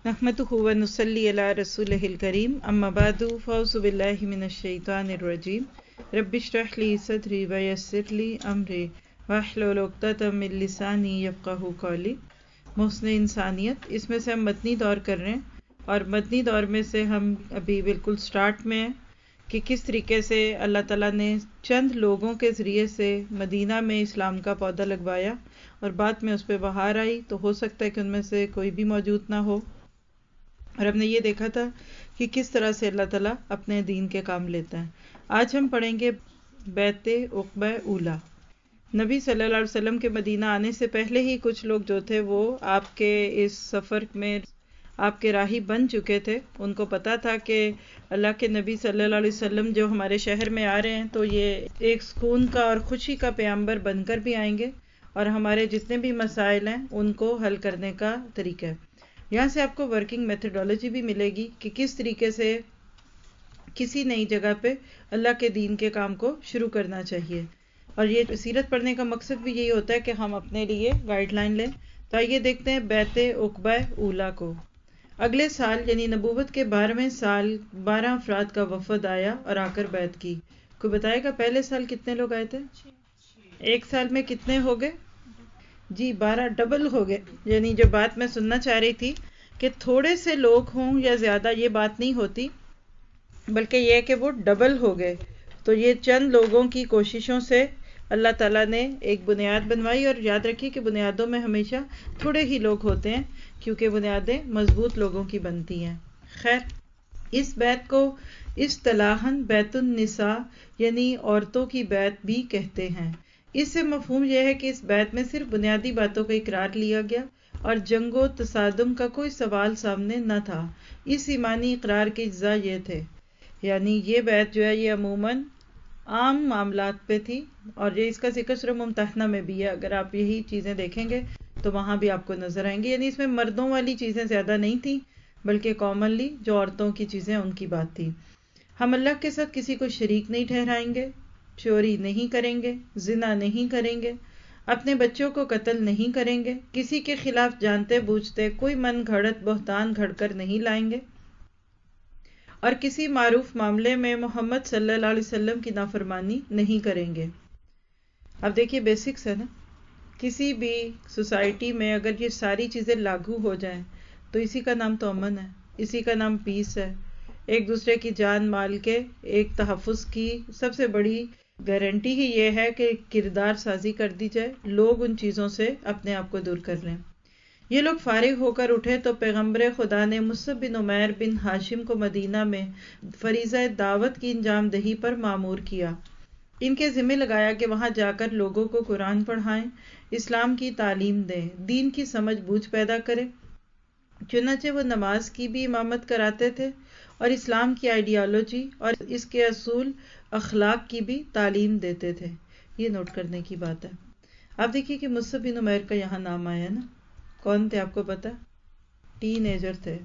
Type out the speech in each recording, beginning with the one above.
نحمده ونصلي على رسوله الكريم اما بعد فاعوذ بالله من الشيطان الرجيم رب اشرح لي صدري ويسر لي امري واحلل عقدة من لساني يفقهوا قولي. محسن انسانیت، اس میں سے ہم مدنی دور کر رہے ہیں، اور مدنی دور میں سے ہم ابھی بالکل سٹارٹ میں ہیں کہ کس طریقے سے اللہ تعالیٰ نے چند لوگوں کے ذریعے سے مدینہ میں اسلام کا پودا لگوایا، اور بعد میں اس پہ بہار آئی، تو ہو سکتا ہے کہ ان میں سے کوئی بھی موجود نہ ہو. اور ہم نے یہ دیکھا تھا کہ کس طرح سے اللہ تعالیٰ اپنے دین کے کام لیتا ہے. آج ہم پڑھیں گے بیعت عقبہ اولیٰ. نبی صلی اللہ علیہ وسلم کے مدینہ آنے سے پہلے ہی کچھ لوگ جو تھے وہ آپ کے اس سفر میں آپ کے راہی بن چکے تھے. ان کو پتا تھا کہ اللہ کے نبی صلی اللہ علیہ وسلم جو ہمارے شہر میں آ رہے ہیں تو یہ ایک سکون کا اور خوشی کا پیغمبر بن کر بھی آئیں گے، اور ہمارے جتنے بھی مسائل ہیں ان کو حل کرنے کا طریقہ ہے. یہاں سے آپ کو ورکنگ میتھڈالوجی بھی ملے گی کہ کس طریقے سے کسی نئی جگہ پہ اللہ کے دین کے کام کو شروع کرنا چاہیے. اور یہ سیرت پڑھنے کا مقصد بھی یہی ہوتا ہے کہ ہم اپنے لیے گائیڈ لائن لیں. تو آئیے دیکھتے ہیں بیعت عقبہ اولیٰ کو. اگلے سال یعنی نبوت کے 12ویں سال 12 افراد کا وفد آیا اور آ کر بیعت کی. کوئی بتائے گا پہلے سال کتنے لوگ آئے تھے؟ ایک سال میں کتنے ہو گئے؟ جی 12 ڈبل ہو گئے. یعنی جو بات میں سننا چاہ رہی تھی کہ تھوڑے سے لوگ ہوں یا زیادہ یہ بات نہیں ہوتی، بلکہ یہ کہ وہ ڈبل ہو گئے. تو یہ چند لوگوں کی کوششوں سے اللہ تعالیٰ نے ایک بنیاد بنوائی. اور یاد رکھیے کہ بنیادوں میں ہمیشہ تھوڑے ہی لوگ ہوتے ہیں، کیونکہ بنیادیں مضبوط لوگوں کی بنتی ہیں. خیر، اس بیعت کو اصطلاحاً بیعت النساء یعنی عورتوں کی بیعت بھی کہتے ہیں. اس سے مفہوم یہ ہے کہ اس بیعت میں صرف بنیادی باتوں کا اقرار لیا گیا اور جنگ و تصادم کا کوئی سوال سامنے نہ تھا. اس ایمانی اقرار کے اجزاء یہ تھے، یعنی یہ بیعت جو ہے یہ عموماً عام معاملات پہ تھی، اور یہ اس کا ذکر سورہ ممتحنہ میں بھی ہے. اگر آپ یہی چیزیں دیکھیں گے تو وہاں بھی آپ کو نظر آئیں گے. یعنی اس میں مردوں والی چیزیں زیادہ نہیں تھیں، بلکہ کامنلی جو عورتوں کی چیزیں ان کی بات تھی. ہم اللہ کے ساتھ کسی کو شریک نہیں ٹھہرائیں گے، چوری نہیں کریں گے، زنا نہیں کریں گے، اپنے بچوں کو قتل نہیں کریں گے، کسی کے خلاف جانتے بوجھتے کوئی من گھڑت بہتان گھڑ کر نہیں لائیں گے، اور کسی معروف معاملے میں محمد صلی اللہ علیہ وسلم کی نافرمانی نہیں کریں گے. اب دیکھیے بیسکس ہے نا. کسی بھی سوسائٹی میں اگر یہ ساری چیزیں لاگو ہو جائیں تو اسی کا نام تو امن ہے، اسی کا نام پیس ہے. ایک دوسرے کی جان مال کے ایک تحفظ کی سب سے بڑی گارنٹی ہی یہ ہے کہ کردار سازی کر دی جائے، لوگ ان چیزوں سے اپنے آپ کو دور کر لیں. یہ لوگ فارغ ہو کر اٹھے تو پیغمبر خدا نے مصعب بن عمیر بن ہاشم کو مدینہ میں فریضہ دعوت کی انجام دہی پر مامور کیا. ان کے ذمہ لگایا کہ وہاں جا کر لوگوں کو قرآن پڑھائیں، اسلام کی تعلیم دیں، دین کی سمجھ بوجھ پیدا کریں. چنانچہ وہ نماز کی بھی امامت کراتے تھے اور اسلام کی آئیڈیالوجی اور اس کے اصول اخلاق کی بھی تعلیم دیتے تھے. یہ نوٹ کرنے کی بات ہے. آپ دیکھیے کہ مصعب بن عمیر کا یہاں نام آیا نا. کون تھے آپ کو پتا؟ ٹین ایجر تھے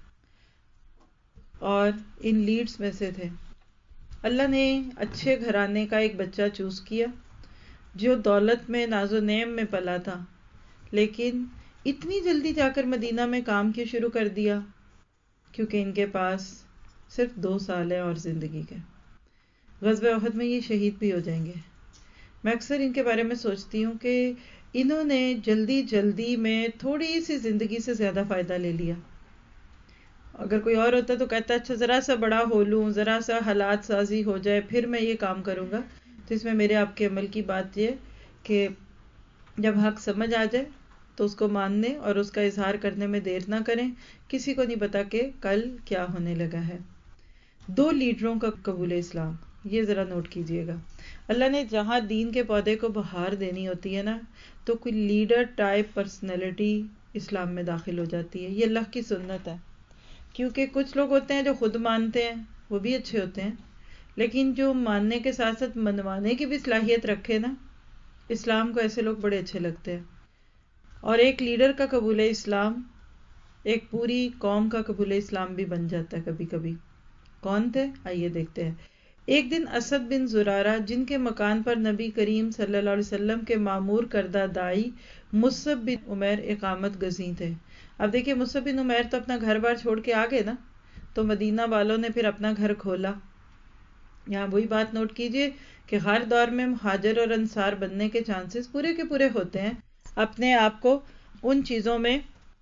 اور ان لیڈز میں سے تھے. اللہ نے اچھے گھرانے کا ایک بچہ چوز کیا جو دولت میں ناز و نعم میں پلا تھا، لیکن اتنی جلدی جا کر مدینہ میں کام کیوں شروع کر دیا؟ کیونکہ ان کے پاس صرف 2 سال ہے اور زندگی کے. غزوہ احد میں یہ شہید بھی ہو جائیں گے. میں اکثر ان کے بارے میں سوچتی ہوں کہ انہوں نے جلدی میں تھوڑی سی زندگی سے زیادہ فائدہ لے لیا. اگر کوئی اور ہوتا تو کہتا اچھا ذرا سا بڑا ہو لوں، ذرا سا حالات سازی ہو جائے پھر میں یہ کام کروں گا. تو اس میں میرے آپ کے عمل کی بات یہ کہ جب حق سمجھ آ جائے تو اس کو ماننے اور اس کا اظہار کرنے میں دیر نہ کریں. کسی کو نہیں پتا کہ کل کیا ہونے لگا ہے. 2 لیڈروں کا قبول اسلام، یہ ذرا نوٹ کیجئے گا. اللہ نے جہاں دین کے پودے کو بہار دینی ہوتی ہے نا، تو کوئی لیڈر ٹائپ پرسنالٹی اسلام میں داخل ہو جاتی ہے. یہ اللہ کی سنت ہے. کیونکہ کچھ لوگ ہوتے ہیں جو خود مانتے ہیں، وہ بھی اچھے ہوتے ہیں، لیکن جو ماننے کے ساتھ ساتھ منوانے کی بھی صلاحیت رکھے نا، اسلام کو ایسے لوگ بڑے اچھے لگتے ہیں. اور ایک لیڈر کا قبول اسلام ایک پوری قوم کا قبول اسلام بھی بن جاتا ہے کبھی کبھی. کون تھے؟ آئیے دیکھتے ہیں. ایک دن اسد بن زرارہ جن کے مکان پر نبی کریم صلی اللہ علیہ وسلم کے معمور کردہ دائی مصعب بن عمیر اقامت گزیں تھے. اب دیکھیے مصعب بن عمیر تو اپنا گھر بار چھوڑ کے آ گئے نا، تو مدینہ والوں نے پھر اپنا گھر کھولا. یہاں وہی بات نوٹ کیجئے کہ ہر دور میں مہاجر اور انصار بننے کے چانسز پورے کے پورے ہوتے ہیں. اپنے آپ کو ان چیزوں میں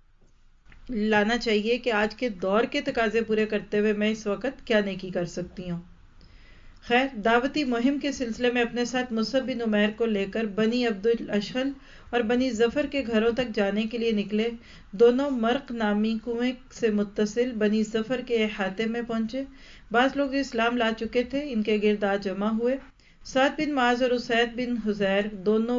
لانا چاہیے کہ آج کے دور کے تقاضے پورے کرتے ہوئے میں اس وقت کیا نیکی کر سکتی ہوں. خیر، دعوتی مہم کے سلسلے میں اپنے ساتھ مصعب بن عمیر کو لے کر بنی عبد الاشہل اور بنی ظفر کے گھروں تک جانے کے لیے نکلے. دونوں مرق نامی کنویں سے متصل بنی ظفر کے احاطے میں پہنچے. بعض لوگ جو اسلام لا چکے تھے ان کے گرد آ جمع ہوئے. سعد بن معاذ اور اسید بن حذیر دونوں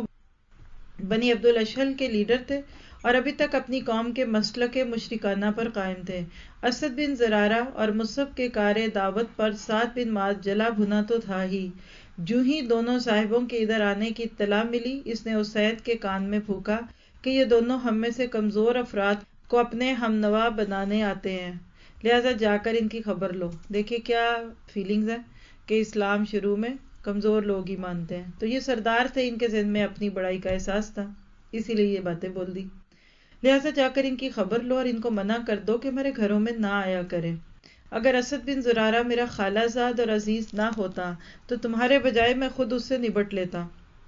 بنی عبد الاشہل کے لیڈر تھے اور ابھی تک اپنی قوم کے مسلک مشرکانہ پر قائم تھے. اسد بن زرارہ اور مصعب کے کار دعوت پر سعد بن معاذ جلا بھنا تو تھا ہی. جو ہی دونوں صاحبوں کے ادھر آنے کی اطلاع ملی، اس نے اسید کے کان میں پھونکا کہ یہ دونوں ہم میں سے کمزور افراد کو اپنے ہم نوا بنانے آتے ہیں، لہٰذا جا کر ان کی خبر لو. دیکھیے کیا فیلنگز ہیں کہ اسلام شروع میں کمزور لوگ ہی مانتے ہیں. تو یہ سردار تھے، ان کے ذہن میں اپنی بڑائی کا احساس تھا، اسی لیے یہ باتیں بول دی. لہٰذا جا کر ان کی خبر لو اور ان کو منع کر دو کہ ہمارے گھروں میں نہ آیا کریں. اگر اسد بن زرارہ میرا خالہ زاد اور عزیز نہ ہوتا تو تمہارے بجائے میں خود اس سے نبٹ لیتا.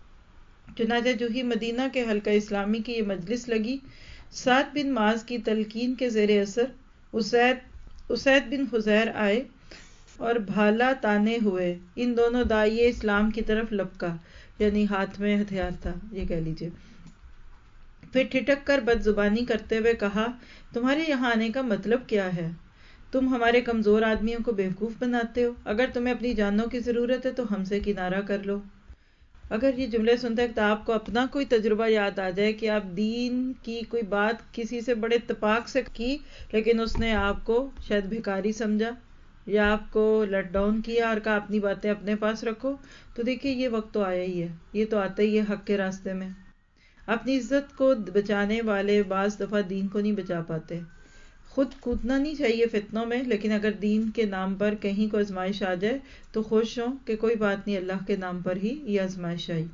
چنانچہ جو ہی مدینہ کے حلقہ اسلامی کی یہ مجلس لگی، سعد بن معاذ کی تلقین کے زیر اثر اسید بن حذیر آئے اور بھالا تانے ہوئے ان دونوں داعی اسلام کی طرف لپکا، یعنی ہاتھ میں ہتھیار تھا یہ کہہ لیجئے. پھر ٹھٹک کر بد زبانی کرتے ہوئے کہا، تمہارے یہاں آنے کا مطلب کیا ہے؟ تم ہمارے کمزور آدمیوں کو بیوقوف بناتے ہو. اگر تمہیں اپنی جانوں کی ضرورت ہے تو ہم سے کنارہ کر لو. اگر یہ جملے سنتے وقت آپ کو اپنا کوئی تجربہ یاد آ جائے کہ آپ دین کی کوئی بات کسی سے بڑے اتفاق سے کی لیکن اس نے آپ کو شاید بھکاری سمجھا یا آپ کو لیٹ ڈاؤن کیا اور کہا اپنی باتیں اپنے پاس رکھو، تو دیکھیے یہ وقت تو آیا ہی ہے، یہ تو آتا ہی ہے حق کے راستے میں. اپنی عزت کو بچانے والے بعض دفعہ دین کو نہیں بچا پاتے. خود کودنا نہیں چاہیے فتنوں میں، لیکن اگر دین کے نام پر کہیں کو آزمائش آ جائے تو خوش ہوں کہ کوئی بات نہیں، اللہ کے نام پر ہی یہ آزمائش آئی.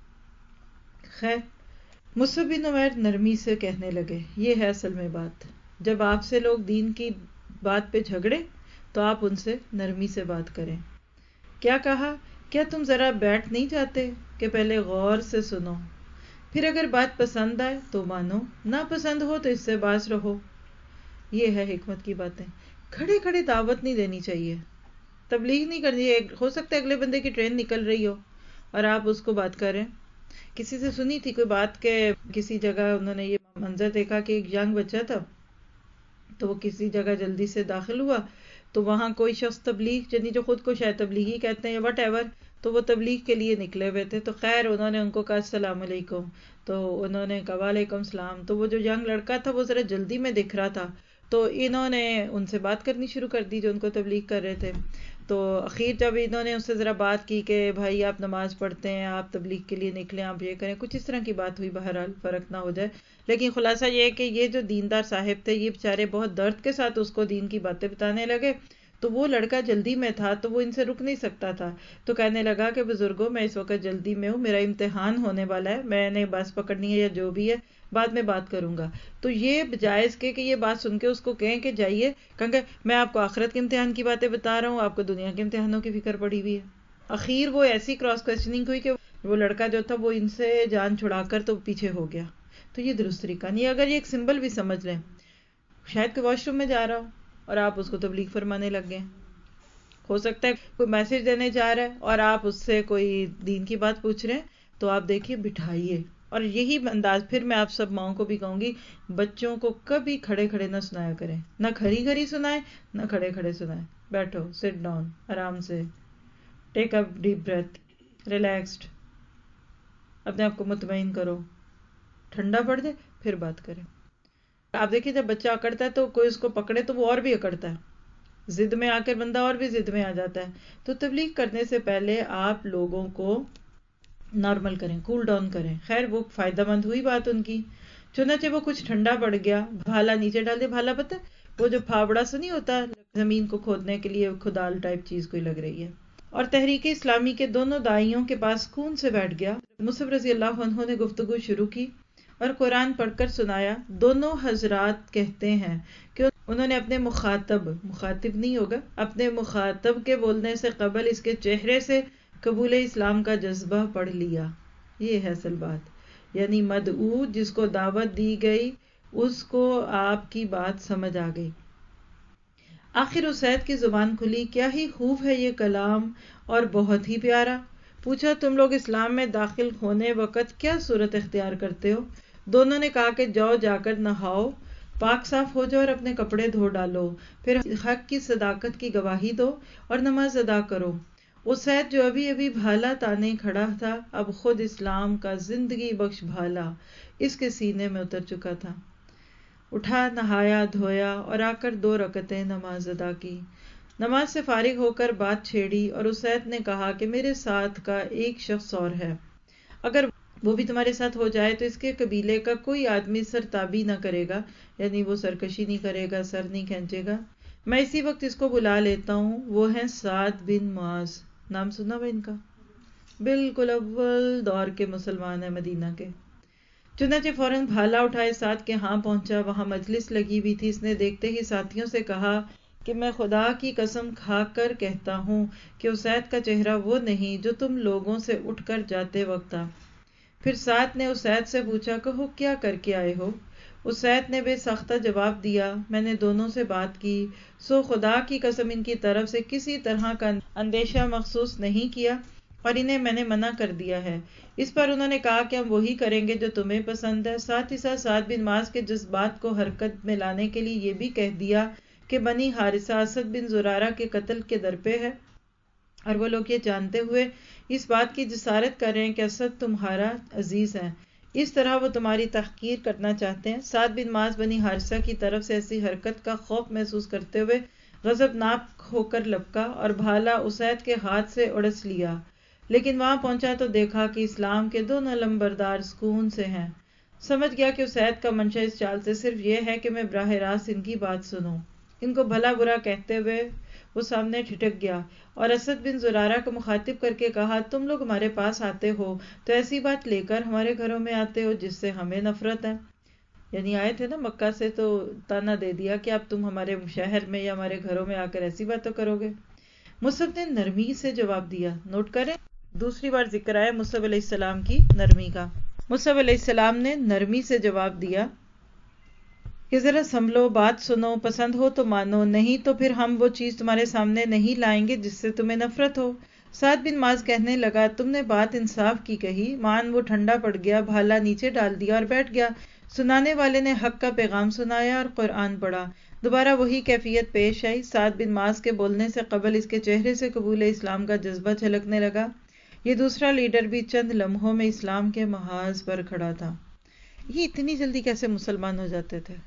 خیر، مصعب بن عمیر نرمی سے کہنے لگے، یہ ہے اصل میں بات، جب آپ سے لوگ دین کی بات پہ جھگڑے تو آپ ان سے نرمی سے بات کریں. کیا کہا؟ کیا تم ذرا بیٹھ نہیں جاتے کہ پہلے غور سے سنو، پھر اگر بات پسند آئے تو مانو، نہ پسند ہو تو اس سے باز رہو. یہ ہے حکمت کی باتیں. کھڑے کھڑے دعوت نہیں دینی چاہیے، تبلیغ نہیں کرنی ہے. ہو سکتا ہے اگلے بندے کی ٹرین نکل رہی ہو اور آپ اس کو بات کریں. کسی سے سنی تھی کوئی بات کہ کسی جگہ انہوں نے یہ منظر دیکھا کہ ایک ینگ بچہ تھا تو وہ کسی جگہ جلدی سے داخل ہوا تو وہاں کوئی شخص تبلیغ، یعنی جو خود کو شاید تبلیغی کہتے ہیں یا وٹ ایور، تو وہ تبلیغ کے لیے نکلے ہوئے تھے. تو خیر انہوں نے ان کو کہا السلام علیکم، تو انہوں نے کہا وعلیکم السلام. تو وہ جو ینگ لڑکا تھا وہ ذرا جلدی میں دکھ رہا تھا تو انہوں نے ان سے بات کرنی شروع کر دی جو ان کو تبلیغ کر رہے تھے. تو اخیر جب انہوں نے اس سے ذرا بات کی کہ بھائی آپ نماز پڑھتے ہیں، آپ تبلیغ کے لیے نکلیں، آپ یہ کریں، کچھ اس طرح کی بات ہوئی، بہرحال فرق نہ ہو جائے. لیکن خلاصہ یہ ہے کہ یہ جو دیندار صاحب تھے یہ بیچارے بہت درد کے ساتھ اس کو دین کی باتیں بتانے لگے. تو وہ لڑکا جلدی میں تھا تو وہ ان سے رک نہیں سکتا تھا، تو کہنے لگا کہ بزرگوں میں اس وقت جلدی میں ہوں، میرا امتحان ہونے والا ہے، میں نے بس پکڑنی ہے یا جو بھی ہے، بعد میں بات کروں گا. تو یہ بجائے اس کے کہ یہ بات سن کے اس کو کہیں کہ جائیے، کہیں کہ میں آپ کو آخرت کے امتحان کی باتیں بتا رہا ہوں، آپ کو دنیا کے امتحانوں کی فکر پڑی ہوئی ہے. اخیر وہ ایسی کراس کوسچننگ ہوئی کہ وہ لڑکا جو تھا وہ ان سے جان چھڑا کر تو پیچھے ہو گیا. تو یہ درست طریقہ نہیں. اگر یہ ایک سمبل بھی سمجھ لیں، شاید کہ واش روم میں جا رہا ہو اور آپ اس کو تبلیغ فرمانے لگ گئے، ہو سکتا ہے کوئی میسج دینے جا رہا ہے اور آپ اس سے کوئی دین کی بات پوچھ رہے ہیں، تو آپ دیکھیے بٹھائیے. اور یہی انداز پھر میں آپ سب ماؤں کو بھی کہوں گی، بچوں کو کبھی کھڑے کھڑے نہ سنایا کریں، نہ کھڑی کھڑی سنائیں نہ کھڑے کھڑے سنائیں. بیٹھو، سٹ ڈاؤن، آرام سے، take up deep breath, relaxed, اپنے آپ کو مطمئن کرو، ٹھنڈا پڑ جائے پھر بات کریں. آپ دیکھیے جب بچہ اکڑتا ہے تو کوئی اس کو پکڑے تو وہ اور بھی اکڑتا ہے، ضد میں آ کر بندہ اور بھی ضد میں آ جاتا ہے. تو تبلیغ کرنے سے پہلے آپ لوگوں کو نارمل کریں، کول ڈاؤن کریں. خیر وہ فائدہ مند ہوئی بات ان کی، چنانچہ وہ کچھ ٹھنڈا پڑ گیا، بھالا نیچے ڈال دیا. بھالا پتہ ہے وہ جو پھاوڑا سے نہیں ہوتا زمین کو کھودنے کے لیے، کھدال ٹائپ چیز کوئی لگ رہی ہے، اور تحریک اسلامی کے دونوں داعیوں کے پاس سکون سے بیٹھ گیا۔ مصعب رضی اللہ عنہ نے گفتگو شروع کی اور قرآن پڑھ کر سنایا۔ دونوں حضرات کہتے ہیں کہ انہوں نے اپنے مخاطب نہیں ہوگا، اپنے مخاطب کے بولنے سے قبل اس کے چہرے سے قبول اسلام کا جذبہ پڑھ لیا۔ یہ ہے اصل بات، یعنی مدعو جس کو دعوت دی گئی اس کو آپ کی بات سمجھ آ گئی۔ آخر اسید کی زبان کھلی، کیا ہی خوب ہے یہ کلام اور بہت ہی پیارا۔ پوچھا تم لوگ اسلام میں داخل ہونے وقت کیا صورت اختیار کرتے ہو؟ دونوں نے کہا کہ جاؤ جا کر نہاؤ، پاک صاف ہو جاؤ اور اپنے کپڑے دھو ڈالو، پھر حق کی صداقت کی گواہی دو اور نماز ادا کرو۔ اسید جو ابھی ابھی بھالا تانے کھڑا تھا اب خود اسلام کا زندگی بخش بھالا اس کے سینے میں اتر چکا تھا۔ اٹھا، نہایا دھویا اور آ کر 2 رکعتیں نماز ادا کی۔ نماز سے فارغ ہو کر بات چھیڑی اور اسید نے کہا کہ میرے ساتھ کا ایک شخص اور ہے، اگر وہ بھی تمہارے ساتھ ہو جائے تو اس کے قبیلے کا کوئی آدمی سرتابی نہ کرے گا، یعنی وہ سرکشی نہیں کرے گا، سر نہیں کھینچے گا۔ میں اسی وقت اس کو بلا لیتا ہوں، وہ ہیں سعد بن معاذ، نام سنا ہوا ان کا؟ بالکل اول دور کے مسلمان ہیں مدینہ کے۔ چنانچہ فوراً بھالا اٹھائے سعد کے ہاں پہنچا، وہاں مجلس لگی ہوئی تھی۔ اس نے دیکھتے ہی ساتھیوں سے کہا کہ میں خدا کی قسم کھا کر کہتا ہوں کہ اسید کا چہرہ وہ نہیں جو تم لوگوں سے اٹھ کر جاتے وقت تھا۔ پھر سعد نے اسید سے پوچھا کہو کیا کر کے آئے ہو؟ اسید نے بے ساختہ جواب دیا میں نے دونوں سے بات کی، سو خدا کی قسم ان کی طرف سے کسی طرح کا اندیشہ محسوس نہیں کیا اور انہیں میں نے منع کر دیا ہے۔ اس پر انہوں نے کہا کہ ہم وہی کریں گے جو تمہیں پسند ہے۔ ساتھ ہی ساتھ سعد بن معاذ کے جذبات کو حرکت میں لانے کے لیے یہ بھی کہہ دیا کہ بنی حارثہ اسد بن زرارہ کے قتل کے درپے ہے اور وہ لوگ یہ جانتے ہوئے اس بات کی جسارت کر رہے ہیں کہ اسد تمہارا عزیز ہے، اس طرح وہ تمہاری تحقیر کرنا چاہتے ہیں۔ سعد بن معاذ بنی حارثہ کی طرف سے ایسی حرکت کا خوف محسوس کرتے ہوئے غضبناک ہو کر لپکا اور بھالا اسید کے ہاتھ سے اڑس لیا، لیکن وہاں پہنچا تو دیکھا کہ اسلام کے دونوں لمبردار سکون سے ہیں۔ سمجھ گیا کہ اسید کا منشا اس چال سے صرف یہ ہے کہ میں براہ راست ان کی بات سنوں۔ ان کو بھلا برا کہتے ہوئے وہ سامنے ٹھٹک گیا اور اسد بن زرارہ کو مخاطب کر کے کہا تم لوگ ہمارے پاس آتے ہو تو ایسی بات لے کر ہمارے گھروں میں آتے ہو جس سے ہمیں نفرت ہے، یعنی آئے تھے نا مکہ سے تو تانا دے دیا کہ اب تم ہمارے شہر میں یا ہمارے گھروں میں آ کر ایسی باتیں کرو گے۔ مصعب نے نرمی سے جواب دیا۔ نوٹ کریں، دوسری بار ذکر آیا مصعب علیہ السلام کی نرمی کا۔ مصعب علیہ السلام نے نرمی سے جواب دیا کہ ذرا سنبھلو، بات سنو، پسند ہو تو مانو، نہیں تو پھر ہم وہ چیز تمہارے سامنے نہیں لائیں گے جس سے تمہیں نفرت ہو۔ سعد بن معاذ کہنے لگا تم نے بات انصاف کی کہی۔ مان وہ ٹھنڈا پڑ گیا، بھالا نیچے ڈال دیا اور بیٹھ گیا۔ سنانے والے نے حق کا پیغام سنایا اور قرآن پڑھا۔ دوبارہ وہی کیفیت پیش آئی۔ سعد بن معاذ کے بولنے سے قبل اس کے چہرے سے قبول اسلام کا جذبہ چھلکنے لگا۔ یہ دوسرا لیڈر بھی چند لمحوں میں اسلام کے محاذ پر کھڑا تھا۔ یہ اتنی جلدی کیسے مسلمان ہو جاتے تھے؟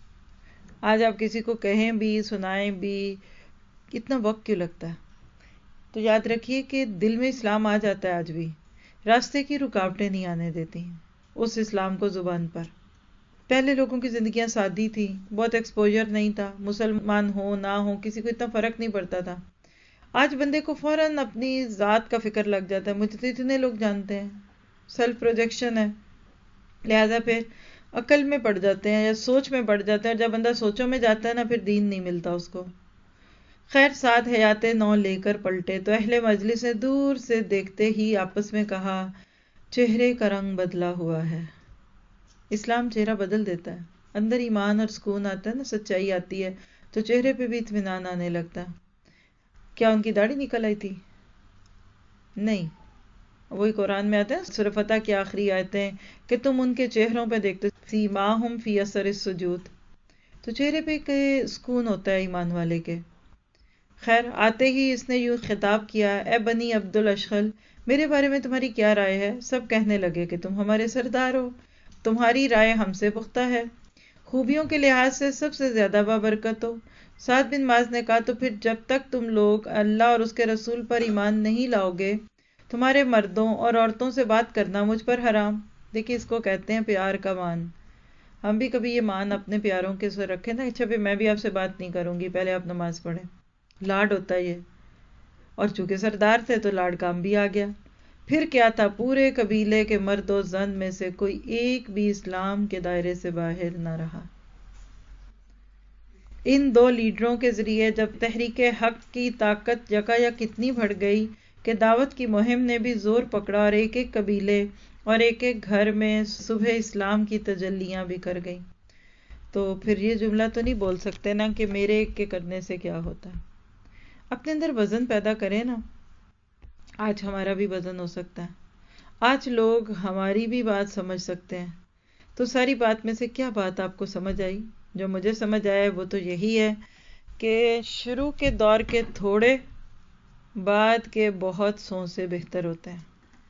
آج آپ کسی کو کہیں بھی سنائیں بھی اتنا وقت کیوں لگتا ہے؟ تو یاد رکھیے کہ دل میں اسلام آ جاتا ہے آج بھی، راستے کی رکاوٹیں نہیں آنے دیتی ہیں اس اسلام کو زبان پر۔ پہلے لوگوں کی زندگیاں سادی تھی، بہت ایکسپوجر نہیں تھا، مسلمان ہو نہ ہو کسی کو اتنا فرق نہیں پڑتا تھا۔ آج بندے کو فوراً اپنی ذات کا فکر لگ جاتا ہے، مجھے تو اتنے لوگ جانتے ہیں، سیلف پروجیکشن ہے، لہذا پھر عقل میں پڑ جاتے ہیں یا سوچ میں پڑ جاتے ہیں، اور جب بندہ سوچوں میں جاتا ہے نا پھر دین نہیں ملتا اس کو۔ خیر سعد حیات نو لے کر پلٹے تو اہل مجلس نے دور سے دیکھتے ہی آپس میں کہا چہرے کا رنگ بدلا ہوا ہے۔ اسلام چہرہ بدل دیتا ہے، اندر ایمان اور سکون آتا ہے نا، سچائی آتی ہے تو چہرے پہ بھی اطمینان آنے لگتا ہے۔ کیا ان کی داڑھی نکل آئی تھی؟ نہیں، وہی قرآن میں آتا ہے سورہ فتح کی آخری آیتیں کہ تم ان کے چہروں پہ دیکھتے سیماہم فی اثر السجود، تو چہرے پہ سکون ہوتا ہے ایمان والے کے۔ خیر آتے ہی اس نے یوں خطاب کیا اے بنی عبد الاشخل، میرے بارے میں تمہاری کیا رائے ہے؟ سب کہنے لگے کہ تم ہمارے سردار ہو، تمہاری رائے ہم سے پختہ ہے، خوبیوں کے لحاظ سے سب سے زیادہ بابرکت ہو۔ سعد بن معاذ نے کہا تو پھر جب تک تم لوگ اللہ اور اس کے رسول پر ایمان نہیں لاؤ گے تمہارے مردوں اور عورتوں سے بات کرنا مجھ پر حرام۔ دیکھیں اس کو کہتے ہیں پیار کا مان۔ ہم بھی کبھی یہ مان اپنے پیاروں کے سے رکھیں نا، اچھا پھر میں بھی آپ سے بات نہیں کروں گی، پہلے آپ نماز پڑھیں، لاڈ ہوتا ہے یہ۔ اور چونکہ سردار تھے تو لاڑ کام بھی آ گیا. پھر کیا تھا، پورے قبیلے کے مرد و زن میں سے کوئی ایک بھی اسلام کے دائرے سے باہر نہ رہا. ان دو لیڈروں کے ذریعے جب تحریک حق کی طاقت یکایک اتنی بڑھ گئی کہ دعوت کی مہم نے بھی زور پکڑا اور ایک ایک قبیلے اور ایک ایک گھر میں صبح اسلام کی تجلیاں بھی کر گئیں. تو پھر یہ جملہ تو نہیں بول سکتے نا کہ میرے ایک کے کرنے سے کیا ہوتا ہے. اپنے اندر وزن پیدا کریں نا. آج ہمارا بھی وزن ہو سکتا ہے، آج لوگ ہماری بھی بات سمجھ سکتے ہیں. تو ساری بات میں سے کیا بات آپ کو سمجھ آئی؟ جو مجھے سمجھ آیا وہ تو یہی ہے کہ شروع کے دور کے تھوڑے، بعد کے بہت 100 سے بہتر ہوتے ہیں.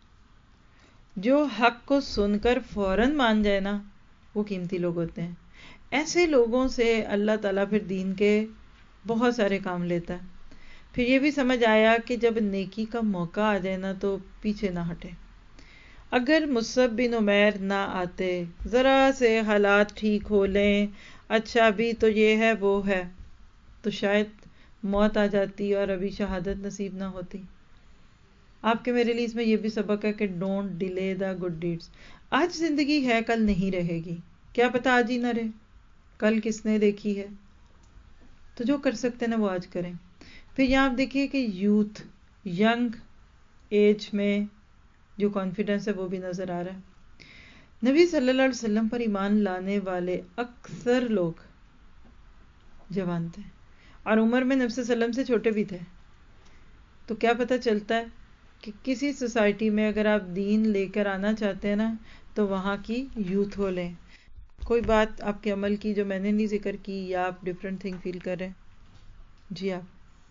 جو حق کو سن کر فوراً مان جائے نا، وہ قیمتی لوگ ہوتے ہیں. ایسے لوگوں سے اللہ تعالیٰ پھر دین کے بہت سارے کام لیتا ہے. پھر یہ بھی سمجھ آیا کہ جب نیکی کا موقع آ جائے نا تو پیچھے نہ ہٹے. اگر مصعب بن عمیر نہ آتے، ذرا سے حالات ٹھیک ہو لیں، اچھا بھی تو یہ ہے وہ ہے، تو شاید موت آ جاتی اور ابھی شہادت نصیب نہ ہوتی. آپ کے میرے لیے اس میں یہ بھی سبق ہے کہ don't delay the good deeds. آج زندگی ہے، کل نہیں رہے گی. کیا پتا آج ہی نہ رہے، کل کس نے دیکھی ہے. تو جو کر سکتے ہیں نا وہ آج کریں. پھر یہاں آپ دیکھیے کہ یوتھ، ینگ ایج میں جو کانفیڈنس ہے وہ بھی نظر آ رہا ہے. نبی صلی اللہ علیہ وسلم پر ایمان لانے والے اکثر لوگ جوان تھے اور عمر میں نبی صلی اللہ علیہ وسلم سے چھوٹے بھی تھے. تو کیا پتہ چلتا ہے کہ کسی سوسائٹی میں اگر آپ دین لے کر آنا چاہتے ہیں نا تو وہاں کی یوتھ ہو لیں. کوئی بات آپ کے عمل کی جو میں نے نہیں ذکر کی یا آپ ڈفرینٹ تھنگ فیل کر رہے ہیں؟ جی آپ.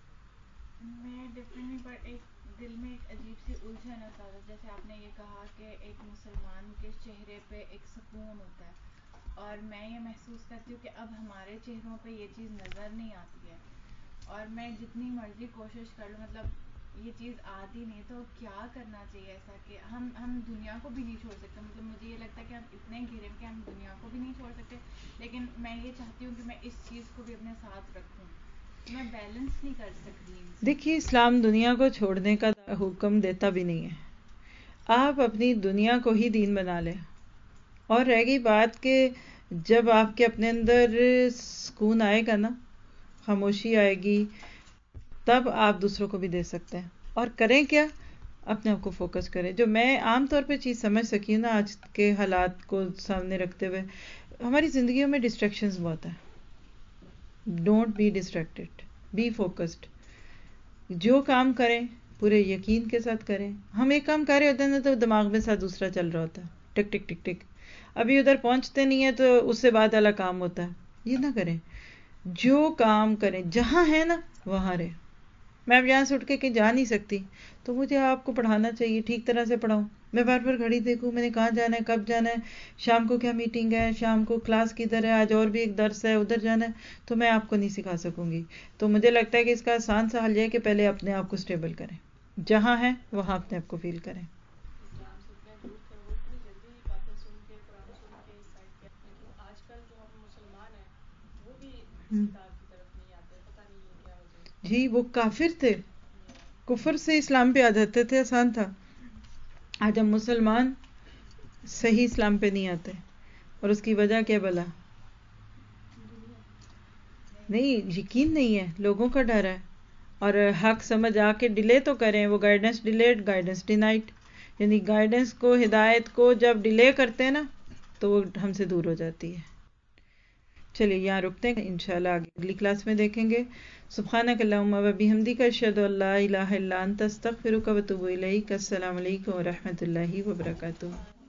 میں ڈفرینٹ پر ایک دل میں ایک عجیب سی الجھن ہے سارا. جیسے آپ نے یہ کہا کہ ایک مسلمان کے چہرے پہ ایک سکون ہوتا ہے، اور میں یہ محسوس کرتی ہوں کہ اب ہمارے چہروں پہ یہ چیز نظر نہیں آتی ہے. اور میں جتنی مرضی کوشش کر لوں، مطلب یہ چیز آتی نہیں. تو کیا کرنا چاہیے ایسا کہ ہم دنیا کو بھی نہیں چھوڑ سکتے. مطلب مجھے یہ لگتا ہے کہ ہم اتنے گھرے کہ ہم دنیا کو بھی نہیں چھوڑ سکتے، لیکن میں یہ چاہتی ہوں کہ میں اس چیز کو بھی اپنے ساتھ رکھوں. میں بیلنس نہیں کر سکتی. دیکھیے اسلام دنیا کو چھوڑنے کا حکم دیتا بھی نہیں ہے. آپ اپنی دنیا کو ہی دین بنا لیں. اور رہ گئی بات کہ جب آپ کے اپنے اندر سکون آئے گا نا، خاموشی آئے گی، تب آپ دوسروں کو بھی دے سکتے ہیں. اور کریں کیا؟ اپنے آپ کو فوکس کریں. جو میں عام طور پہ چیز سمجھ سکی ہوں نا آج کے حالات کو سامنے رکھتے ہوئے، ہماری زندگیوں میں ڈسٹریکشنز بہت ہیں. Don't be distracted, be focused. جو کام کریں پورے یقین کے ساتھ کریں. ہم ایک کام کر رہے ہوتے ہیں نا تو دماغ میں ساتھ دوسرا چل رہا ہوتا ہے، ٹک ٹک ٹک ٹک. ابھی ادھر پہنچتے نہیں ہیں تو اس سے بعد والا کام ہوتا ہے. یہ نہ کریں. جو کام کریں جہاں ہے نا وہاں رہیں. میں اب یہاں سے اٹھ کے کہیں جا نہیں سکتی تو مجھے آپ کو پڑھانا چاہیے، ٹھیک طرح سے پڑھاؤں. میں بار بار گھڑی دیکھوں میں نے کہاں جانا ہے، کب جانا ہے، شام کو کیا میٹنگ ہے، شام کو کلاس کدھر ہے، آج اور بھی ایک درس ہے ادھر جانا ہے. تو میں آپ کو نہیں سکھا سکوں گی. تو مجھے لگتا ہے کہ اس کا آسان سا حل یہ ہے کہ پہلے اپنے آپ کو اسٹیبل کریں، جہاں ہیں وہاں اپنے آپ کو فیل کریں. اسلام سے اتنے دور تھے وہ اتنی جلدی باتیں سن کے، قرآن سن کے اس سائڈ پہ. لیکن آج کل جو ہم مسلمان ہیں وہ بھی اس کتاب کی طرف نہیں آتے. پتہ نہیں یہ کیا وجہ ہے. جی وہ کافر تھے، کفر سے اسلام پہ آ جاتے تھے، آسان تھا. آج ہم مسلمان صحیح اسلام پہ نہیں آتے، اور اس کی وجہ کیا بلا؟ نہیں، یقین نہیں ہے، لوگوں کا ڈر ہے. اور حق سمجھ آ کے ڈیلے تو کریں. وہ گائیڈنس ڈیلیڈ، گائیڈنس ڈینائڈ. یعنی گائیڈنس کو، ہدایت کو جب ڈیلے کرتے ہیں نا تو وہ ہم سے دور ہو جاتی ہے. چلیے یہاں رکتے ہیں، انشاءاللہ اگلی کلاس میں دیکھیں گے. سبحانک اللہم و بحمدک، اشہد ان لا الہ الا انت، استغفرک و اتوب الیک. السلام علیکم و رحمۃ اللہ وبرکاتہ.